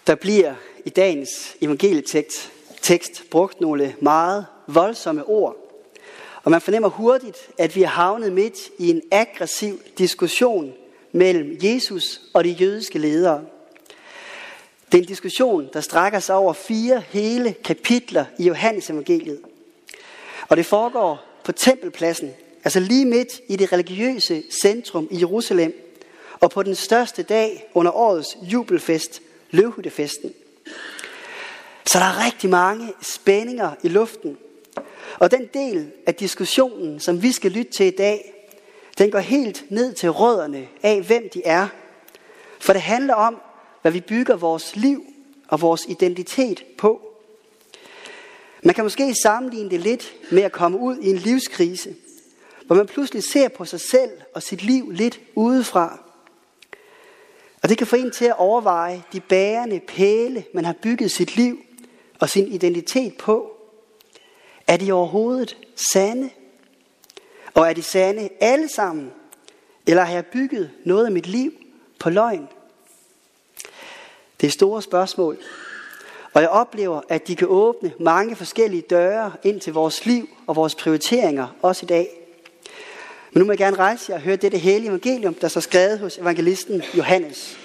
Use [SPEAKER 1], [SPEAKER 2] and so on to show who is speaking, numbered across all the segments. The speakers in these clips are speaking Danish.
[SPEAKER 1] Der bliver i dagens evangelietekst brugt nogle meget voldsomme ord. Og man fornemmer hurtigt, at vi er havnet midt i en aggressiv diskussion mellem Jesus og de jødiske ledere. Det er en diskussion, der strækker sig over 4 hele kapitler i Johannes evangeliet. Og det foregår på tempelpladsen, altså lige midt i det religiøse centrum i Jerusalem, og på den største dag under årets jubelfest, løvhyttefesten. Så der er rigtig mange spændinger i luften. Og den del af diskussionen, som vi skal lytte til i dag, den går helt ned til rødderne af, hvem de er. For det handler om, hvad vi bygger vores liv og vores identitet på. Man kan måske sammenligne det lidt med at komme ud i en livskrise, hvor man pludselig ser på sig selv og sit liv lidt udefra. Og det kan få en til at overveje de bærende pæle, man har bygget sit liv og sin identitet på. Er de overhovedet sande? Og er de sande alle sammen? Eller har jeg bygget noget af mit liv på løgn? Det er store spørgsmål. Og jeg oplever, at de kan åbne mange forskellige døre ind til vores liv og vores prioriteringer, også i dag. Men nu må jeg gerne rejse jer og høre dette hellige evangelium, der så skrevet hos evangelisten Johannes.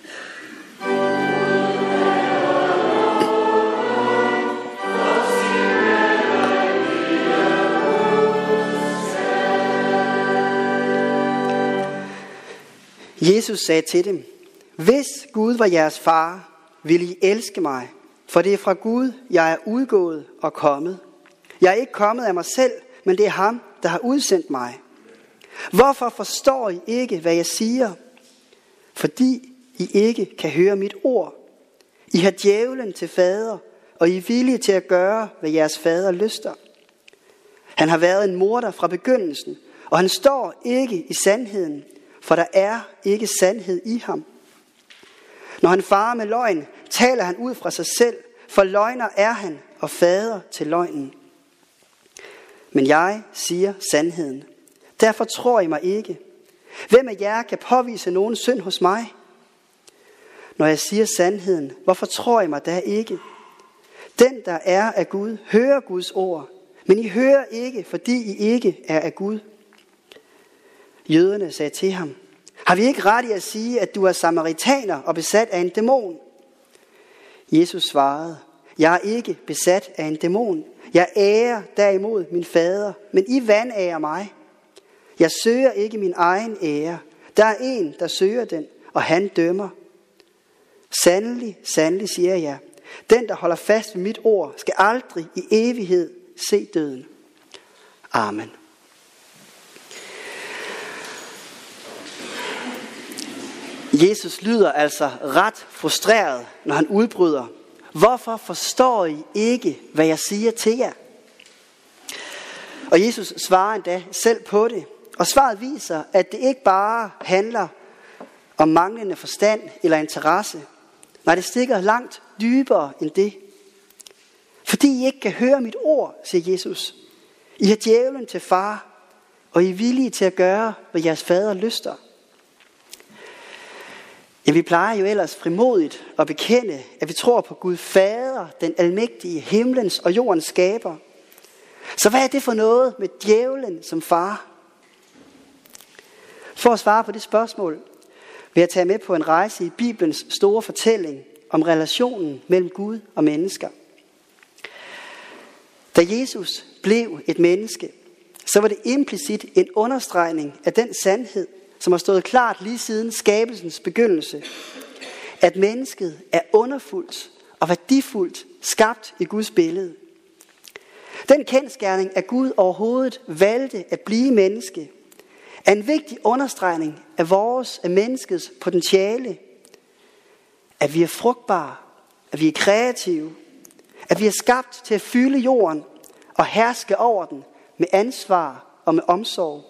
[SPEAKER 1] Jesus sagde til dem: Hvis Gud var jeres far, ville I elske mig, for det er fra Gud, jeg er udgået og kommet. Jeg er ikke kommet af mig selv, men det er ham, der har udsendt mig. Hvorfor forstår I ikke, hvad jeg siger? Fordi I ikke kan høre mit ord. I har djævlen til fader, og I er villige til at gøre, hvad jeres fader lyster. Han har været en morder fra begyndelsen, og han står ikke i sandheden, for der er ikke sandhed i ham. Når han farer med løgn, taler han ud fra sig selv, for løgner er han og fader til løgnen. Men jeg siger sandheden. Derfor tror I mig ikke. Hvem af jer kan påvise nogen synd hos mig? Når jeg siger sandheden, hvorfor tror I mig da ikke? Den, der er af Gud, hører Guds ord, men I hører ikke, fordi I ikke er af Gud. Jøderne sagde til ham: Har vi ikke ret i at sige, at du er samaritaner og besat af en dæmon? Jesus svarede: Jeg er ikke besat af en dæmon. Jeg ærer derimod min fader, men I vanærer mig. Jeg søger ikke min egen ære. Der er en, der søger den, og han dømmer. Sandelig, sandelig siger jeg, den, der holder fast ved mit ord, skal aldrig i evighed se døden. Amen. Jesus lyder altså ret frustreret, når han udbryder: Hvorfor forstår I ikke, hvad jeg siger til jer? Og Jesus svarer endda selv på det. Og svaret viser, at det ikke bare handler om manglende forstand eller interesse. Nej, det stikker langt dybere end det. Fordi I ikke kan høre mit ord, siger Jesus. I har djævlen til far, og I er villige til at gøre, hvad jeres fader lyster. Ja, vi plejer jo ellers frimodigt at bekende, at vi tror på Gud Fader, den almægtige, himlens og jordens skaber. Så hvad er det for noget med djævlen som far? For at svare på det spørgsmål, vil jeg tage med på en rejse i Bibelens store fortælling om relationen mellem Gud og mennesker. Da Jesus blev et menneske, så var det implicit en understregning af den sandhed, som har stået klart lige siden skabelsens begyndelse, at mennesket er underfuldt og værdifuldt skabt i Guds billede. Den kendsgerning, at Gud overhovedet valgte at blive menneske, er en vigtig understregning af menneskets potentiale. At vi er frugtbare, at vi er kreative, at vi er skabt til at fylde jorden og herske over den med ansvar og med omsorg.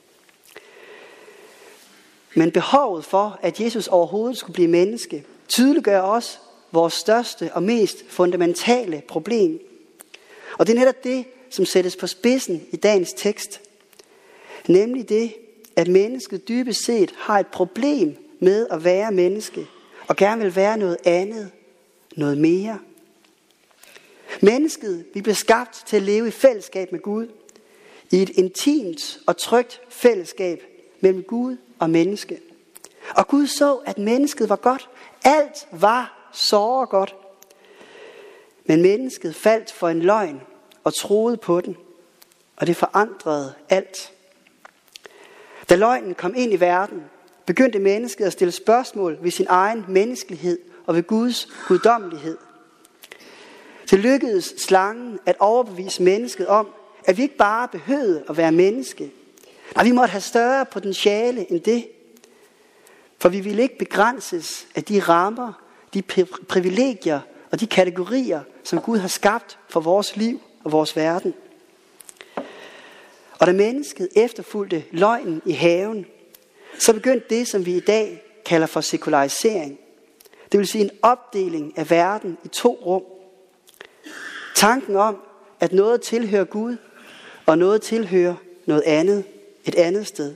[SPEAKER 1] Men behovet for, at Jesus overhovedet skulle blive menneske, tydeliggør også vores største og mest fundamentale problem. Og det er netop det, som sættes på spidsen i dagens tekst. Nemlig det, at mennesket dybest set har et problem med at være menneske, og gerne vil være noget andet noget mere. Mennesket, vi blev skabt til at leve i fællesskab med Gud. I et intimt og trygt fællesskab mellem Gud og menneske. Og Gud så, at mennesket var godt. Alt var såre godt. Men mennesket faldt for en løgn og troede på den. Og det forandrede alt. Da løgnen kom ind i verden, begyndte mennesket at stille spørgsmål ved sin egen menneskelighed og ved Guds guddommelighed. Det lykkedes slangen at overbevise mennesket om, at vi ikke bare behøvede at være menneske. Nej, vi måtte have større potentiale end det. For vi ville ikke begrænses af de rammer, de privilegier og de kategorier, som Gud har skabt for vores liv og vores verden. Og da mennesket efterfulgte løgnen i haven, så begyndte det, som vi i dag kalder for sekularisering. Det vil sige en opdeling af verden i 2 rum. Tanken om, at noget tilhører Gud, og noget tilhører noget andet, et andet sted.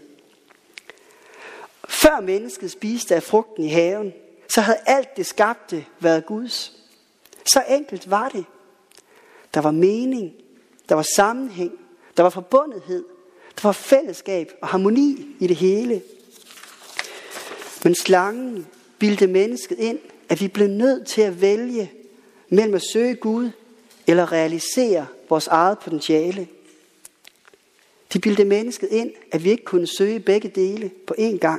[SPEAKER 1] Før mennesket spiste af frugten i haven, så havde alt det skabte været Guds. Så enkelt var det. Der var mening, der var sammenhæng, der var forbundethed, der var fællesskab og harmoni i det hele. Men slangen bildte mennesket ind, at vi blev nødt til at vælge mellem at søge Gud eller realisere vores eget potentiale. De bildte mennesket ind, at vi ikke kunne søge begge dele på én gang.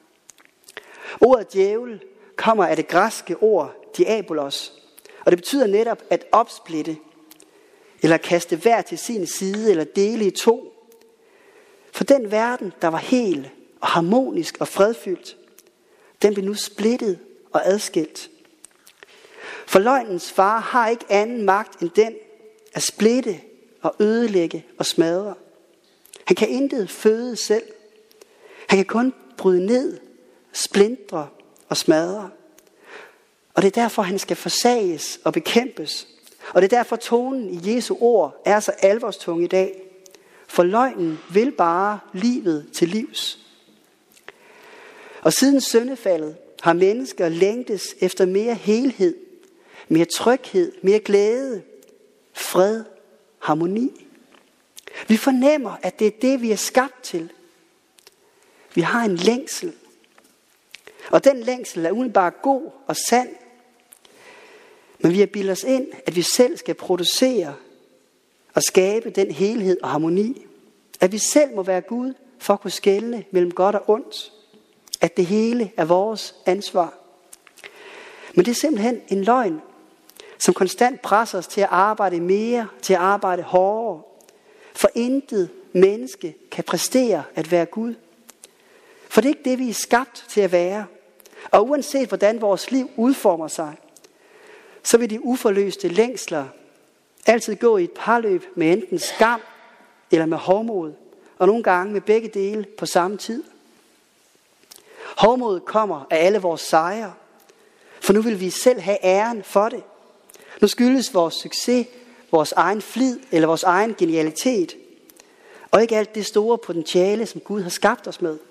[SPEAKER 1] Ordet djævel kommer af det græske ord diabolos, og det betyder netop at opsplitte, eller kaste hver til sin side, eller dele i 2. For den verden, der var hel og harmonisk og fredfyldt, den blev nu splittet og adskilt. For løgnens far har ikke anden magt end den at splitte og ødelægge og smadre. Han kan intet føde selv. Han kan kun bryde ned, splintre og smadre. Og det er derfor, han skal forsages og bekæmpes. Og det er derfor, tonen i Jesu ord er så alvorstung i dag. For løgnen vil bare livet til livs. Og siden syndefaldet har mennesker længtes efter mere helhed, mere tryghed, mere glæde, fred, harmoni. Vi fornemmer, at det er det, vi er skabt til. Vi har en længsel. Og den længsel er umiddelbart god og sand. Men vi har bildet os ind, at vi selv skal producere og skabe den helhed og harmoni. At vi selv må være Gud for at kunne skelne mellem godt og ondt. At det hele er vores ansvar. Men det er simpelthen en løgn, som konstant presser os til at arbejde mere, til at arbejde hårdere. For intet menneske kan præstere at være Gud. For det er ikke det, vi er skabt til at være. Og uanset hvordan vores liv udformer sig, så vil de uforløste længsler altid gå i et parløb med enten skam eller med hovmod, og nogle gange med begge dele på samme tid. Hovmod kommer af alle vores sejre, for nu vil vi selv have æren for det. Nu skyldes vores succes, vores egen flid eller vores egen genialitet, og ikke alt det store potentiale, som Gud har skabt os med.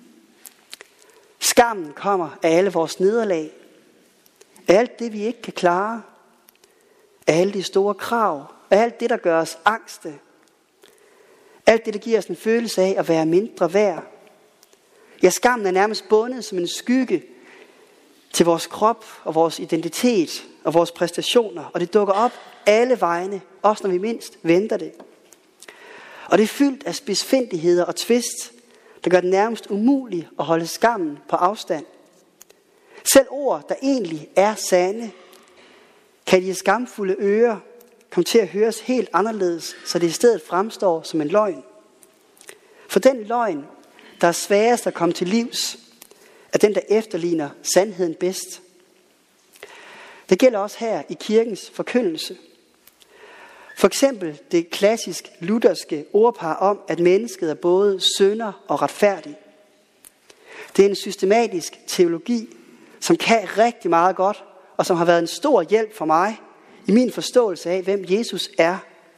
[SPEAKER 1] Skammen kommer af alle vores nederlag, af alt det, vi ikke kan klare, af alle de store krav, af alt det, der gør os angste, alt det, der giver os en følelse af at være mindre værd. Ja, skammen er nærmest bundet som en skygge til vores krop og vores identitet og vores præstationer, og det dukker op alle vegne, også når vi mindst venter det. Og det er fyldt af spidsfindigheder og twist, der gør det nærmest umuligt at holde skammen på afstand. Selv ord, der egentlig er sande, kan de skamfulde ører komme til at høres helt anderledes, så det i stedet fremstår som en løgn. For den løgn, der er sværest at komme til livs, er den, der efterligner sandheden bedst. Det gælder også her i kirkens forkyndelse. For eksempel det klassisk lutherske ordpar om, at mennesket er både synder og retfærdig. Det er en systematisk teologi, som kan rigtig meget godt, og som har været en stor hjælp for mig i min forståelse af, hvem Jesus er.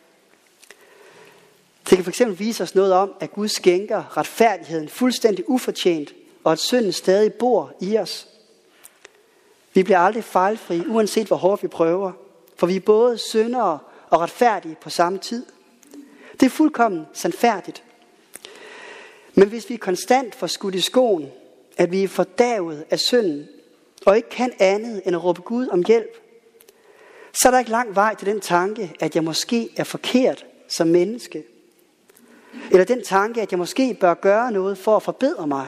[SPEAKER 1] Det kan for eksempel vise os noget om, at Gud skænker retfærdigheden fuldstændig ufortjent, og at synden stadig bor i os. Vi bliver aldrig fejlfri, uanset hvor hårdt vi prøver. For vi er både syndere og retfærdige på samme tid. Det er fuldkommen sandfærdigt. Men hvis vi konstant får skudt i skoen, at vi er fordavet af synden, og ikke kan andet end at råbe Gud om hjælp, så er der ikke lang vej til den tanke, at jeg måske er forkert som menneske. Eller den tanke, at jeg måske bør gøre noget for at forbedre mig.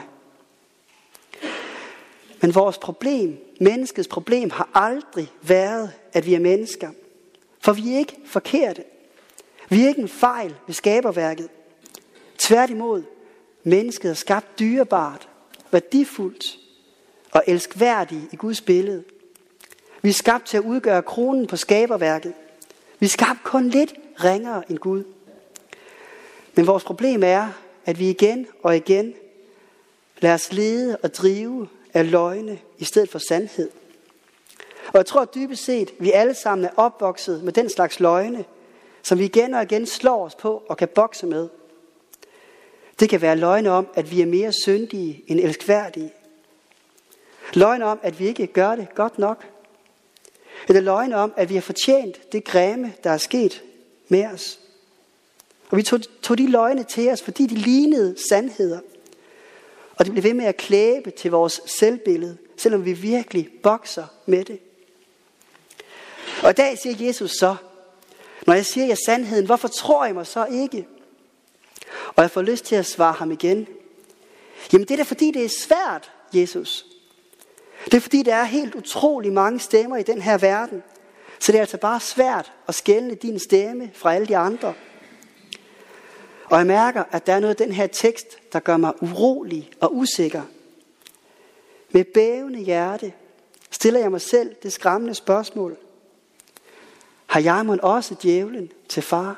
[SPEAKER 1] Men vores problem, menneskets problem, har aldrig været, at vi er mennesker. For vi er ikke forkerte. Vi er ikke en fejl ved skaberværket. Tværtimod, mennesket er skabt dyrebart, værdifuldt og elskværdigt i Guds billede. Vi er skabt til at udgøre kronen på skaberværket. Vi er skabt kun lidt ringere end Gud. Men vores problem er, at vi igen og igen lader os lede og drive af løgne i stedet for sandhed. Og jeg tror dybest set, vi alle sammen er opvokset med den slags løgne, som vi igen og igen slår os på og kan bokse med. Det kan være løgne om, at vi er mere syndige end elskværdige. Løgne om, at vi ikke gør det godt nok. Eller løgne om, at vi har fortjent det græmme, der er sket med os. Og vi tog de løgne til os, fordi de lignede sandheder. Og det blev ved med at klæbe til vores selvbillede, selvom vi virkelig bokser med det. Og i dag siger Jesus så, når jeg siger jer sandheden, hvorfor tror I mig så ikke? Og jeg får lyst til at svare ham igen. Jamen det er da fordi det er svært, Jesus. Det er fordi der er helt utrolig mange stemmer i den her verden. Så det er altså bare svært at skelne din stemme fra alle de andre. Og jeg mærker, at der er noget i den her tekst, der gør mig urolig og usikker. Med bævende hjerte stiller jeg mig selv det skræmmende spørgsmål. Har jeg mon også djævlen til far?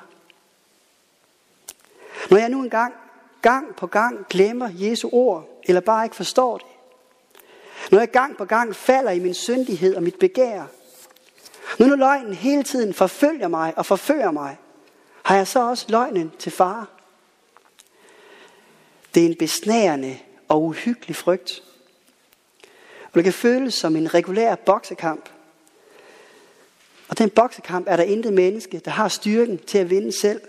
[SPEAKER 1] Når jeg nu engang gang på gang glemmer Jesu ord, eller bare ikke forstår det. Når jeg gang på gang falder i min syndighed og mit begær. Når nu løgnen hele tiden forfølger mig og forfører mig, har jeg så også løgnen til far? Det er en besnærende og uhyggelig frygt. Og det kan føles som en regulær boksekamp. Og den boksekamp er der intet menneske, der har styrken til at vinde selv.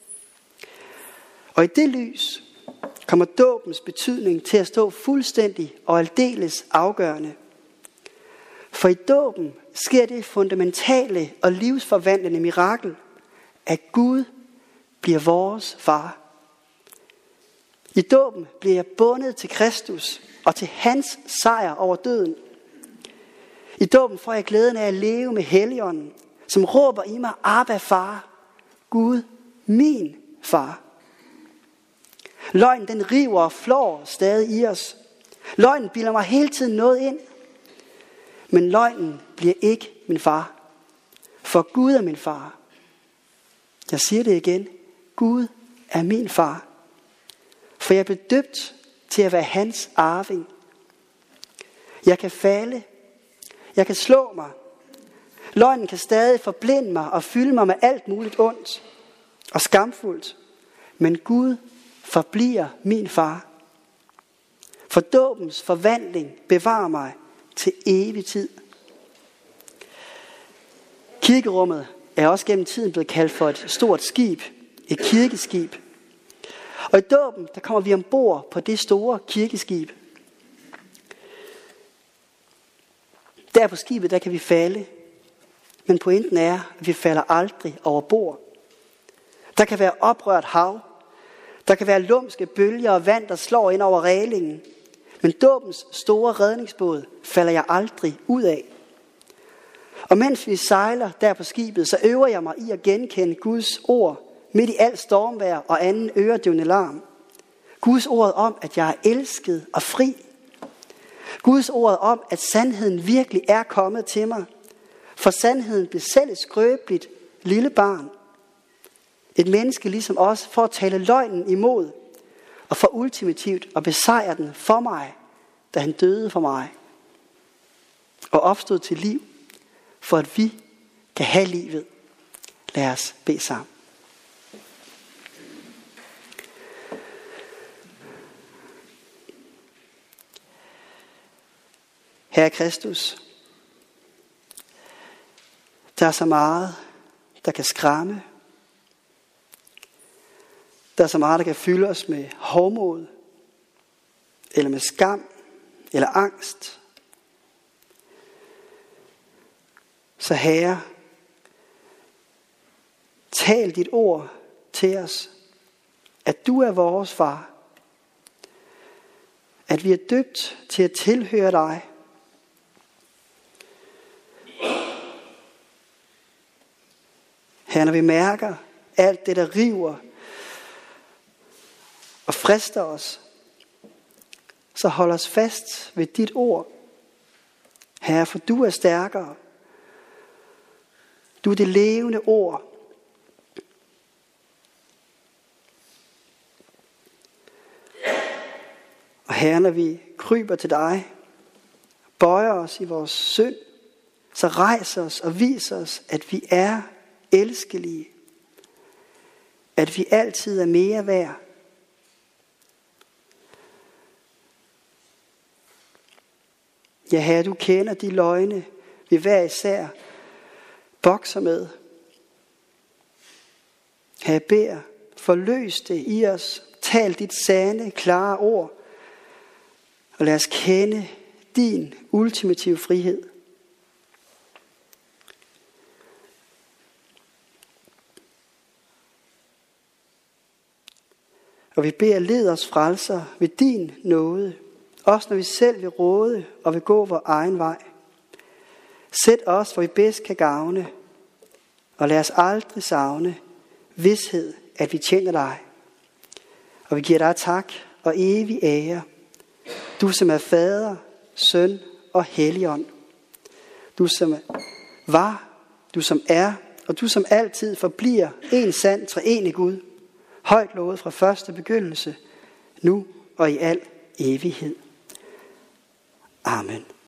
[SPEAKER 1] Og i det lys kommer dåbens betydning til at stå fuldstændig og aldeles afgørende. For i dåben sker det fundamentale og livsforvandlende mirakel, at Gud bliver vores far. I dåben bliver jeg bundet til Kristus og til hans sejr over døden. I dåben får jeg glæden af at leve med Helligånden, som råber i mig, Abba far, Gud, min far. Løgnen den river og flår stadig i os. Løgnen bilder mig hele tiden noget ind. Men løgnen bliver ikke min far. For Gud er min far. Jeg siger det igen. Gud er min far. For jeg blev døbt til at være hans arving. Jeg kan falde. Jeg kan slå mig. Løgnen kan stadig forblinde mig og fylde mig med alt muligt ondt og skamfuldt. Men Gud forbliver min far. For dåbens forvandling bevarer mig til evig tid. Kirkerummet er også gennem tiden blevet kaldt for et stort skib, et kirkeskib. Og i dåben, der kommer vi ombord på det store kirkeskib. Der på skibet, der kan vi falde. Men pointen er, at vi falder aldrig over bord. Der kan være oprørt hav. Der kan være lumske bølger og vand, der slår ind over rælingen. Men dåbens store redningsbåd falder jeg aldrig ud af. Og mens vi sejler der på skibet, så øver jeg mig i at genkende Guds ord midt i alt stormvejr og anden øredøvende larm. Guds ord om, at jeg er elsket og fri. Guds ord om, at sandheden virkelig er kommet til mig. For sandheden blev selv et skrøbeligt lille barn. Et menneske ligesom os, for at tale løgnen imod, og for ultimativt at besejre den for mig, da han døde for mig, og opstod til liv, for at vi kan have livet. Lad os bede sammen. Herre Kristus, Der er så meget, der kan skræmme. Der er så meget, der kan fylde os med hovmod, eller med skam, eller angst. Så Herre, tal dit ord til os, at du er vores far. At vi er døbt til at tilhøre dig. Herre, når vi mærker alt det, der river og frister os, så hold os fast ved dit ord. Herre, for du er stærkere. Du er det levende ord. Og Herre, når vi kryber til dig, bøjer os i vores synd, så rejser os og viser os, at vi er elskelige. At vi altid er mere værd. Ja, Herre, du kender de løgne, vi hver især bokser med. Herre, jeg beder, forløs det i os. Tal dit sande, klare ord. Og lad os kende din ultimative frihed. Og vi beder, led os frelser ved din nåde. Også når vi selv vil råde og vil gå vor egen vej. Sæt os, hvor vi bedst kan gavne. Og lad os aldrig savne vished, at vi tjener dig. Og vi giver dig tak og evig ære. Du som er Fader, Søn og Helligånd. Du som var, du som er, og du som altid forbliver en sand treenig Gud. Højt lovet fra første begyndelse, nu og i al evighed. Amen.